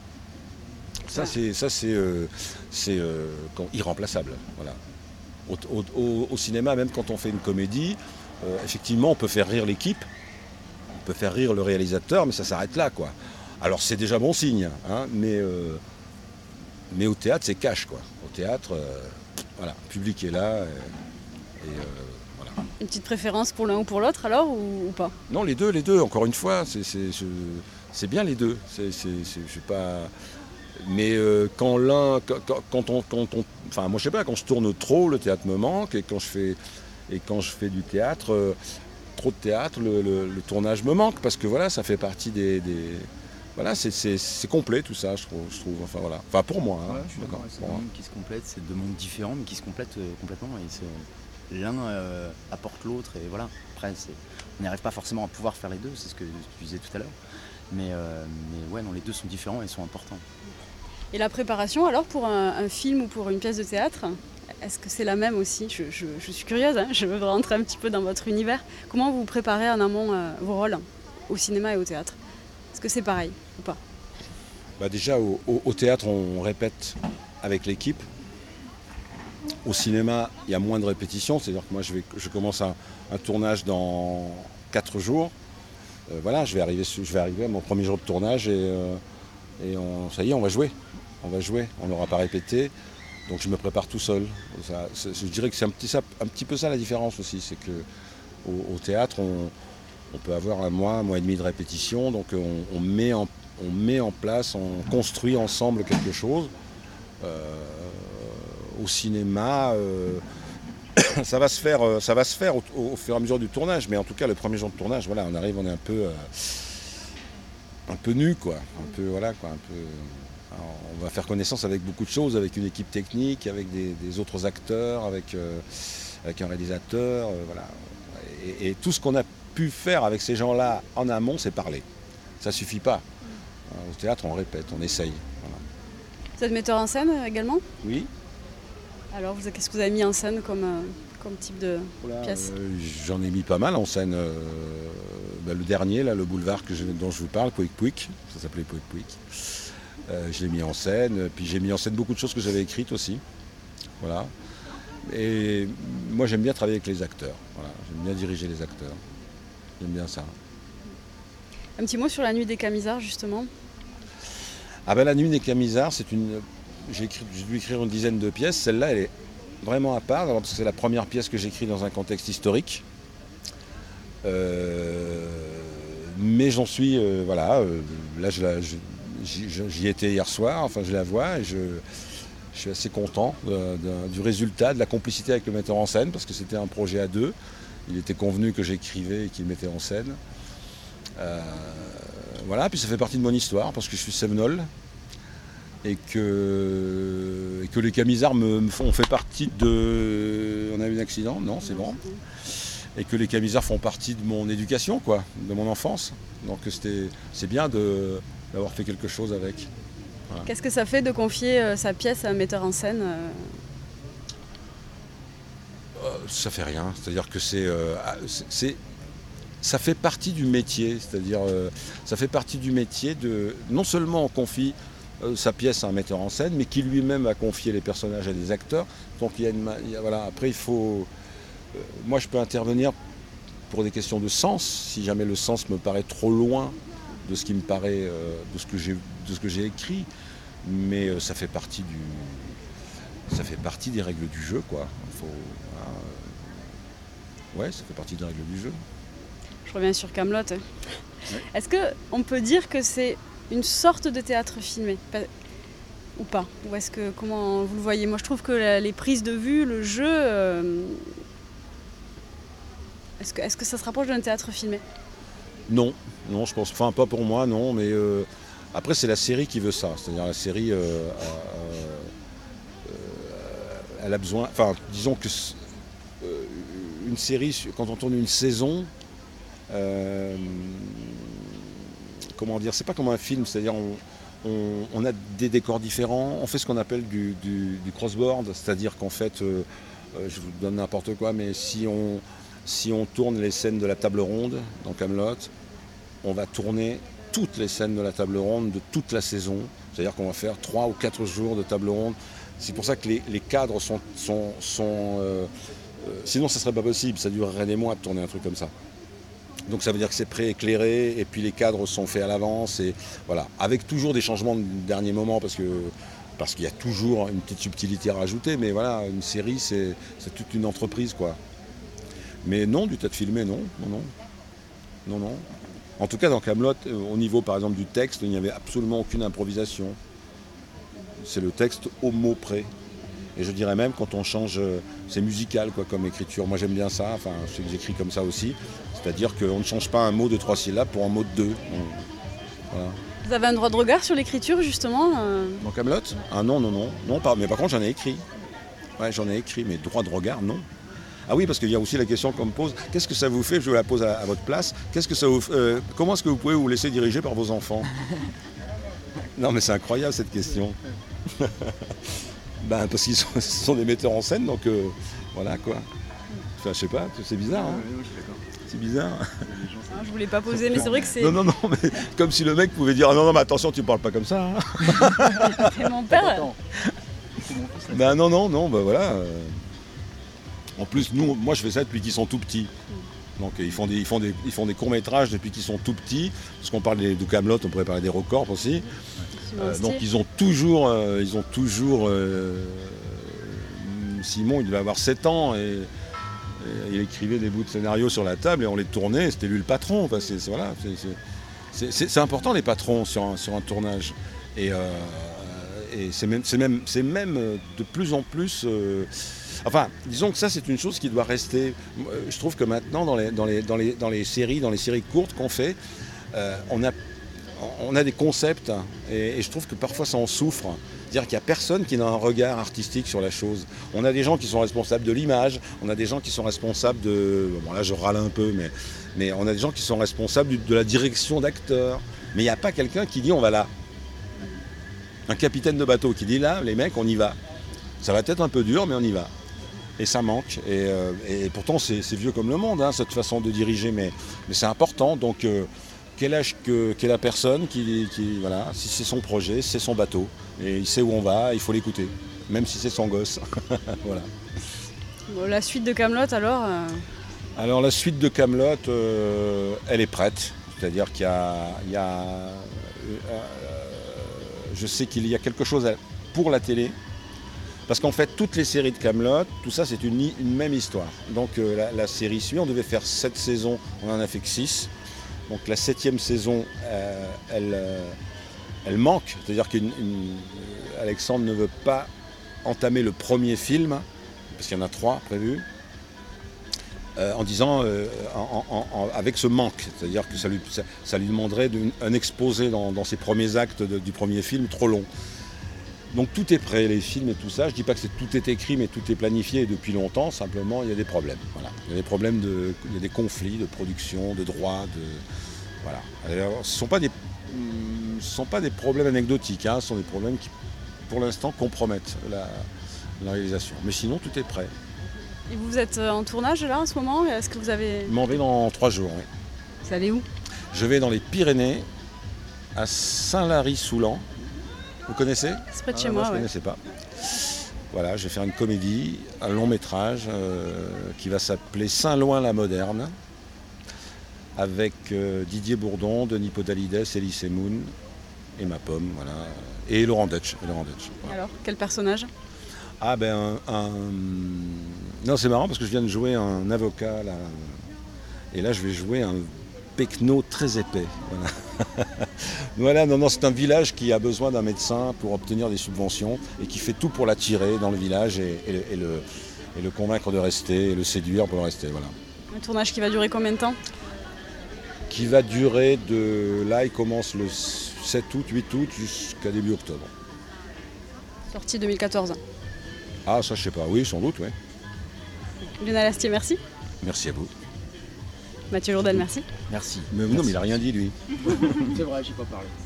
Ça, c'est, ça, c'est, euh, c'est euh, irremplaçable. Voilà. Au, au, au cinéma, même quand on fait une comédie, euh, effectivement, on peut faire rire l'équipe, on peut faire rire le réalisateur, mais ça s'arrête là, quoi. Alors, c'est déjà bon signe, hein, mais, euh, mais au théâtre, c'est cash, quoi. Au théâtre, euh, voilà, le public est là. Et, et, euh, voilà. Une petite préférence pour l'un ou pour l'autre, alors, ou, ou pas? Non, les deux, les deux, encore une fois, c'est, c'est, je, c'est bien les deux. C'est, c'est, c'est, je sais pas... Mais euh, quand l'un, quand, quand, on, quand on, enfin moi je sais pas, quand je tourne trop, le théâtre me manque, et quand je fais, et quand je fais du théâtre, euh, trop de théâtre, le, le, le tournage me manque parce que voilà, ça fait partie des, des voilà, c'est, c'est, c'est complet tout ça, je trouve, je trouve, enfin voilà, enfin pour moi. Hein, ouais, je suis d'accord. C'est deux mondes qui se complètent, c'est deux mondes différents mais qui se complètent euh, complètement et c'est, l'un euh, apporte l'autre et voilà. Après, c'est, on n'y arrive pas forcément à pouvoir faire les deux, c'est ce que tu disais tout à l'heure, mais, euh, mais ouais, non, les deux sont différents et sont importants. Et la préparation, alors, pour un, un film ou pour une pièce de théâtre, est-ce que c'est la même aussi? je, je, je suis curieuse, hein, je veux rentrer un petit peu dans votre univers. Comment vous préparez en amont euh, vos rôles au cinéma et au théâtre? Est-ce que c'est pareil ou pas? Bah déjà, au, au, au théâtre, on répète avec l'équipe. Au cinéma, il y a moins de répétitions. C'est-à-dire que moi, je, vais, je commence un, un tournage dans quatre jours. Euh, voilà, je vais, arriver, je vais arriver à mon premier jour de tournage et, euh, et on, ça y est, on va jouer. On va jouer, on n'aura pas répété, donc je me prépare tout seul. Ça, je dirais que c'est un petit, ça, un petit peu ça la différence aussi, c'est qu'au au théâtre, on, on peut avoir un mois, un mois et demi de répétition, donc on, on, met, en, on met en place, on construit ensemble quelque chose. Euh, au cinéma, euh, ça va se faire, ça va se faire au, au, au fur et à mesure du tournage, mais en tout cas le premier jour de tournage, voilà, on arrive, on est un peu, euh, un peu nu, quoi, un peu, voilà, quoi, un peu. Alors, on va faire connaissance avec beaucoup de choses, avec une équipe technique, avec des, des autres acteurs, avec, euh, avec un réalisateur, euh, voilà. Et, et tout ce qu'on a pu faire avec ces gens-là en amont, c'est parler. Ça suffit pas. Au théâtre, on répète, on essaye. Voilà. Vous êtes metteur en scène également? Oui. Alors, vous, qu'est-ce que vous avez mis en scène comme, euh, comme type de Voilà, pièce? euh, J'en ai mis pas mal en scène. Euh, bah, le dernier, là, le boulevard que je, dont je vous parle, Pouic Pouic, ça s'appelait Pouic Pouic. Euh, je l'ai mis en scène, puis j'ai mis en scène beaucoup de choses que j'avais écrites aussi. Voilà. Et moi j'aime bien travailler avec les acteurs. Voilà. J'aime bien diriger les acteurs. J'aime bien ça. Un petit mot sur la nuit des Camisards justement. Ah ben la nuit des Camisards, c'est une. J'ai, écrit... j'ai dû écrire une dizaine de pièces. Celle-là, elle est vraiment à part, parce que c'est la première pièce que j'écris dans un contexte historique. Euh... Mais j'en suis. Euh, voilà. Euh, là je la. Je... J'y étais hier soir, enfin je la vois et je, je suis assez content de, de, du résultat, de la complicité avec le metteur en scène parce que c'était un projet à deux. Il était convenu que j'écrivais et qu'il mettait en scène. Euh, voilà, puis ça fait partie de mon histoire parce que je suis Sevenol et que, et que les Camisards me, me font, fait partie de... On a eu un accident? Non, c'est bon. Et que les Camisards font partie de mon éducation, quoi, de mon enfance. Donc c'était, c'est bien de... d'avoir fait quelque chose avec. Voilà. Qu'est-ce que ça fait de confier euh, sa pièce à un metteur en scène euh... Euh, Ça fait rien, c'est-à-dire que c'est, euh, c'est, c'est- ça fait partie du métier, c'est-à-dire euh, ça fait partie du métier de non seulement on confie euh, sa pièce à un metteur en scène, mais qui lui-même a confié les personnages à des acteurs. Donc il y a une, ma- il y a- voilà. Après il faut, euh, moi je peux intervenir pour des questions de sens, si jamais le sens me paraît trop loin de ce qui me paraît, euh, de ce que j'ai, de ce que j'ai écrit, mais euh, ça fait partie du, ça fait partie des règles du jeu, quoi. Il faut, voilà, euh, ouais, ça fait partie des règles du jeu. Je reviens sur Kaamelott. Ouais. Est-ce qu'on peut dire que c'est une sorte de théâtre filmé Pas- ou pas? Ou est-ce que, comment vous le voyez? Moi je trouve que la- les prises de vue, le jeu, euh, est-ce que, est-ce que ça se rapproche d'un théâtre filmé? Non, non, je pense, enfin pas pour moi, non, mais euh, après c'est la série qui veut ça, c'est-à-dire la série, euh, a- euh, elle a besoin, enfin disons que c- euh, une série, quand on tourne une saison, euh, comment dire, c'est pas comme un film, c'est-à-dire on, on- on a des décors différents, on fait ce qu'on appelle du, du- du crossboard, c'est-à-dire qu'en fait, euh, euh, je vous donne n'importe quoi, mais si on, si on tourne les scènes de la table ronde dans Kaamelott, on va tourner toutes les scènes de la table ronde de toute la saison, c'est-à-dire qu'on va faire trois ou quatre jours de table ronde. C'est pour ça que les, les cadres sont... sont, sont euh, euh, sinon ça serait pas possible, ça durerait des mois de tourner un truc comme ça. Donc ça veut dire que c'est pré-éclairé et puis les cadres sont faits à l'avance et voilà, avec toujours des changements de dernier moment parce que parce qu'il y a toujours une petite subtilité à rajouter, mais voilà, une série c'est, c'est toute une entreprise quoi. Mais non, du théâtre filmé, non, non, non, non, non. En tout cas dans Kaamelott, euh, au niveau par exemple du texte, il n'y avait absolument aucune improvisation. C'est le texte au mot près. Et je dirais même quand on change, euh, c'est musical quoi comme écriture. Moi j'aime bien ça, enfin je sais que j'écris comme ça aussi. C'est-à-dire qu'on ne change pas un mot de trois syllabes pour un mot de deux. Donc, voilà. Vous avez un droit de regard sur l'écriture justement euh, Dans Kaamelott ? Ah non, non, non. non par, mais par contre j'en ai écrit. Ouais, j'en ai écrit, mais droit de regard, non. Ah oui, parce qu'il y a aussi la question qu'on me pose, qu'est-ce que ça vous fait, je la pose à, à votre place, qu'est-ce que ça vous, euh, comment est-ce que vous pouvez vous laisser diriger par vos enfants ? Non mais c'est incroyable cette question. Ben parce qu'ils sont, ce sont des metteurs en scène, donc euh, voilà quoi. Enfin je sais pas, c'est bizarre. Hein, c'est bizarre. ah, je voulais pas poser, mais c'est vrai que c'est... Non, non, non, mais comme si le mec pouvait dire ah non, non, mais attention, tu parles pas comme ça. Hein. C'est mon père. Ben non, non, non, ben voilà. euh. En plus, nous, moi je fais ça depuis qu'ils sont tout petits. Donc ils font des, ils font des, ils font des courts-métrages depuis qu'ils sont tout petits. Parce qu'on parle des- de Kaamelott, on pourrait parler des Records aussi. Euh, donc ils ont toujours, euh, ils ont toujours euh, Simon, il devait avoir sept ans et, et il écrivait des bouts de scénario sur la table et on les tournait, c'était lui le patron. Enfin, c'est, c'est- voilà, c'est, c'est- c'est- c'est- c'est important les patrons sur un, sur un tournage. Et, euh, et c'est même, c'est même, c'est même euh, de plus en plus... euh, Enfin, disons que ça, c'est une chose qui doit rester. Euh, Je trouve que maintenant, dans les, dans les, dans les, dans les séries, dans les séries courtes qu'on fait, euh, on, a, on a des concepts et, et je trouve que parfois ça en souffre. C'est-à-dire qu'il n'y a personne qui n'a un regard artistique sur la chose. On a des gens qui sont responsables de l'image, on a des gens qui sont responsables de... Bon là, je râle un peu, mais, mais on a des gens qui sont responsables du- de la direction d'acteurs. Mais il n'y a pas quelqu'un qui dit on va là. Un capitaine de bateau qui dit là, les mecs, on y va. Ça va être un peu dur, mais on y va. Et ça manque. Et, euh, et pourtant, c'est, c'est vieux comme le monde, hein, cette façon de diriger, mais, mais c'est important. Donc, euh, quel âge que, qu'est la personne qui, qui, voilà, si c'est son projet, c'est son bateau. Et il sait où on va, il faut l'écouter. Même si c'est son gosse. Voilà. Bon, la suite de Kaamelott alors euh, Alors, la suite de Kaamelott, euh, elle est prête. C'est-à-dire qu'il y a... il y a euh, euh, je sais qu'il y a quelque chose à- pour la télé. Parce qu'en fait, toutes les séries de Kaamelott, tout ça, c'est une, une même histoire. Donc euh, la, la série suit, on devait faire sept saisons, on en a fait que six. Donc la septième saison, euh, elle, euh, elle manque. C'est-à-dire qu'Alexandre ne veut pas entamer le premier film, parce qu'il y en a trois prévus, euh, en disant, euh, en- en- en- avec ce manque. C'est-à-dire que ça lui, ça, ça lui demanderait d'une- un exposé dans, dans ses premiers actes de- du premier film trop long. Donc tout est prêt, les films et tout ça. Je ne dis pas que c'est, tout est écrit, mais tout est planifié depuis longtemps. Simplement, il y a des problèmes. Voilà. Il y a des problèmes, de, il y a des conflits de production, de droits. De, voilà. Alors, ce ne sont pas des, hum, ce sont pas des problèmes anecdotiques. Hein. Ce sont des problèmes qui, pour l'instant, compromettent la, la réalisation. Mais sinon, tout est prêt. Et vous êtes en tournage là en ce moment? Est-ce que vous avez... Je m'en vais dans trois jours, oui. Vous allez où? Je vais dans les Pyrénées, à Saint-Lary-Soulan. Vous connaissez? C'est près de ah, chez moi. moi, Je ne ouais. connaissais pas. Voilà, je vais faire une comédie, un long métrage euh, qui va s'appeler Saint-Loin la Moderne, avec euh, Didier Bourdon, Denis Podalides, Elie Semoun et ma pomme, voilà, et Laurent Deutsch. Et Laurent Deutsch voilà. Alors, quel personnage? Ah ben un, un... Non, c'est marrant parce que je viens de jouer un avocat là, et là je vais jouer un pecno très épais. Voilà, voilà non, non, c'est un village qui a besoin d'un médecin pour obtenir des subventions et qui fait tout pour l'attirer dans le village et, et, et, le, et le convaincre de rester, et le séduire pour le rester. Voilà. Un tournage qui va durer combien de temps? Qui va durer de... Là, il commence le sept août, huit août jusqu'à début octobre. Sortie deux mille quatorze. Ah, ça je sais pas, oui, sans doute, oui. Lionel Astier, merci. Merci à vous. Mathieu Lourdel, merci. Merci. Mais non, mais il n'a rien dit, lui. C'est vrai, j'ai pas parlé.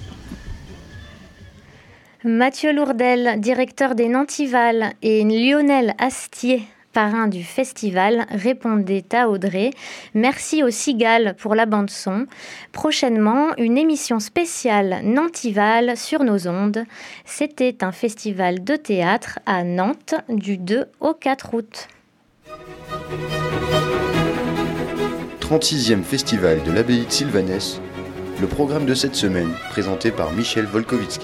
Mathieu Lourdel, directeur des Nantivals, et Lionel Astier, parrain du festival, répondait à Audrey. Merci aux Cigales pour la bande-son. Prochainement, une émission spéciale Nantival sur nos ondes. C'était un festival de théâtre à Nantes du deux au quatre août. trente-sixième Festival de l'abbaye de Sylvanès, le programme de cette semaine, présenté par Michel Volkovitsky.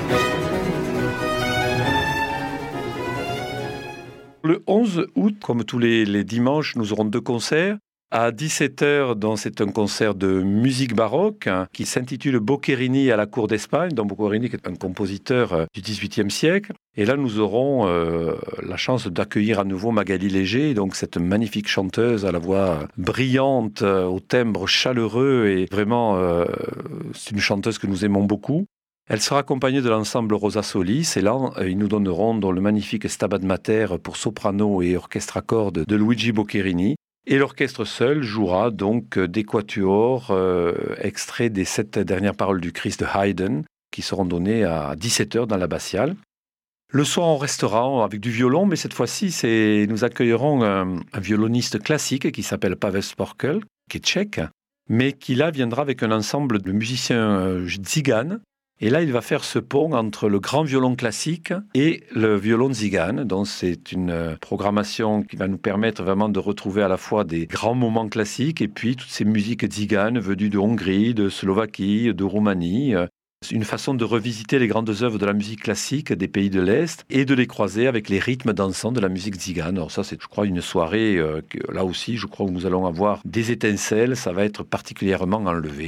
Le onze août, comme tous les, les dimanches, nous aurons deux concerts. À dix-sept heures, donc c'est un concert de musique baroque hein, qui s'intitule Boccherini à la cour d'Espagne. Donc Boccherini est un compositeur euh, du dix-huitième siècle. Et là, nous aurons euh, la chance d'accueillir à nouveau Magali Léger, donc cette magnifique chanteuse à la voix brillante, euh, au timbre chaleureux. Et vraiment, euh, c'est une chanteuse que nous aimons beaucoup. Elle sera accompagnée de l'ensemble Rosa Solis, et là, ils nous donneront dans le magnifique Stabat Mater pour soprano et orchestre à cordes de Luigi Boccherini. Et l'orchestre seul jouera donc des quatuors euh, extraits des sept dernières paroles du Christ de Haydn, qui seront données à dix-sept heures dans l'abbatiale. Le soir, on restera avec du violon, mais cette fois-ci, c'est... nous accueillerons un, un violoniste classique qui s'appelle Pavel Sporkel, qui est tchèque, mais qui là viendra avec un ensemble de musiciens euh, tziganes. Et là, il va faire ce pont entre le grand violon classique et le violon tzigane. Donc, c'est une programmation qui va nous permettre vraiment de retrouver à la fois des grands moments classiques et puis toutes ces musiques tziganes venues de Hongrie, de Slovaquie, de Roumanie. C'est une façon de revisiter les grandes œuvres de la musique classique des pays de l'Est et de les croiser avec les rythmes dansants de la musique tzigane. Alors ça, c'est, je crois, une soirée euh, que, là aussi, je crois que nous allons avoir des étincelles. Ça va être particulièrement enlevé.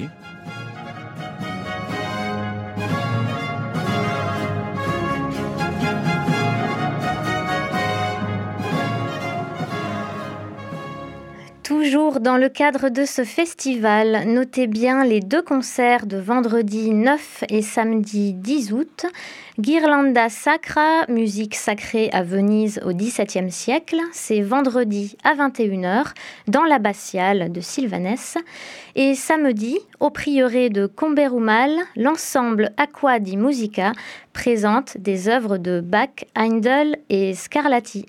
Toujours dans le cadre de ce festival, notez bien les deux concerts de vendredi neuf et samedi dix août. Ghirlanda Sacra, musique sacrée à Venise au dix-septième siècle, c'est vendredi à vingt et une heures dans l'abbatiale de Sylvanès. Et samedi, au prieuré de Comberumal, l'ensemble Aqua di Musica présente des œuvres de Bach, Handel et Scarlatti.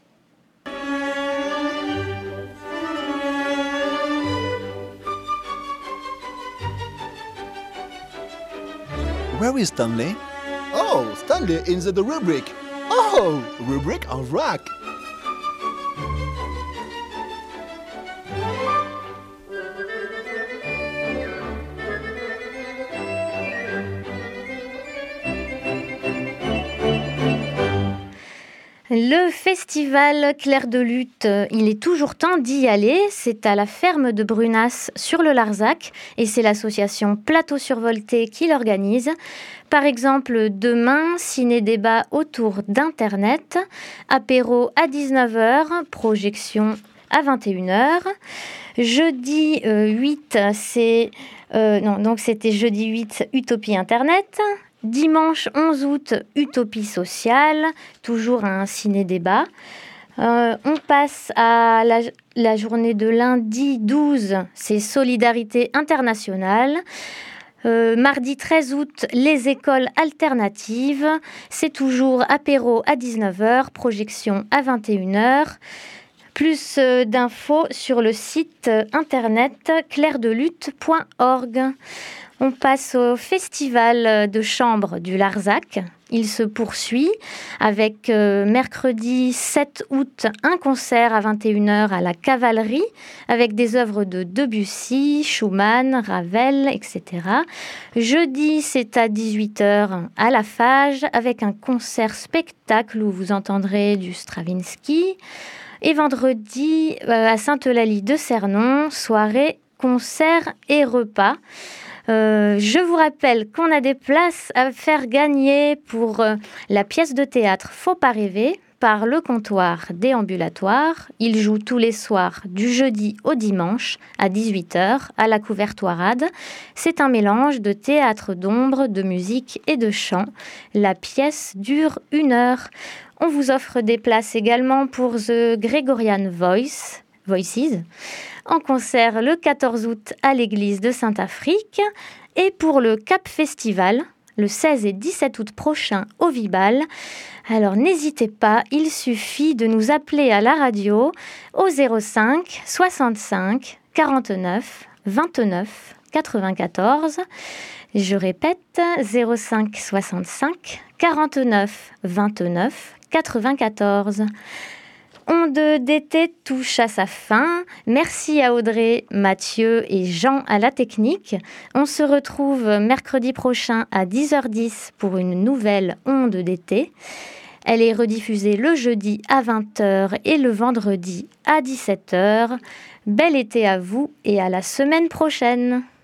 Where is Stanley? Oh, Stanley in the, the rubric. Oh, rubric of rock. Le festival Clair de Lutte, il est toujours temps d'y aller. C'est à la ferme de Brunas sur le Larzac et c'est l'association Plateau Survolté qui l'organise. Par exemple, demain, ciné-débat autour d'Internet, apéro à dix-neuf heures, projection à vingt et une heures. Jeudi euh, huit, c'est... Euh, non, donc c'était jeudi huit, Utopie Internet. Dimanche onze août, Utopie sociale, toujours un ciné-débat. Euh, on passe à la, la journée de lundi douze, c'est Solidarité internationale. Euh, mardi treize août, les écoles alternatives. C'est toujours apéro à dix-neuf heures, projection à vingt et une heures. Plus d'infos sur le site internet clair de lutte point org. On passe au festival de chambre du Larzac. Il se poursuit avec euh, mercredi sept août un concert à vingt et une heures à la Cavalerie avec des œuvres de Debussy, Schumann, Ravel, et cetera. Jeudi, c'est à dix-huit heures à la Fage avec un concert-spectacle où vous entendrez du Stravinsky. Et vendredi, euh, à Sainte-Eulalie de Cernon, soirée, concert et repas. Euh, je vous rappelle qu'on a des places à faire gagner pour euh, la pièce de théâtre Faut pas rêver par le comptoir déambulatoire. Il joue tous les soirs du jeudi au dimanche à dix-huit heures à la Couvertoirade. C'est un mélange de théâtre d'ombre, de musique et de chant. La pièce dure une heure. On vous offre des places également pour The Gregorian Voice, Voices, en concert le quatorze août à l'église de Saint-Afrique et pour le Cap Festival le seize et dix-sept août prochain au Vibal. Alors n'hésitez pas, il suffit de nous appeler à la radio au zéro cinq soixante-cinq quarante-neuf vingt-neuf quatre-vingt-quatorze. Je répète, zéro cinq soixante-cinq quarante-neuf vingt-neuf quatre-vingt-quatorze. Onde d'été touche à sa fin. Merci à Audrey, Mathieu et Jean à la technique. On se retrouve mercredi prochain à dix heures dix pour une nouvelle Onde d'été. Elle est rediffusée le jeudi à vingt heures et le vendredi à dix-sept heures. Bel été à vous et à la semaine prochaine.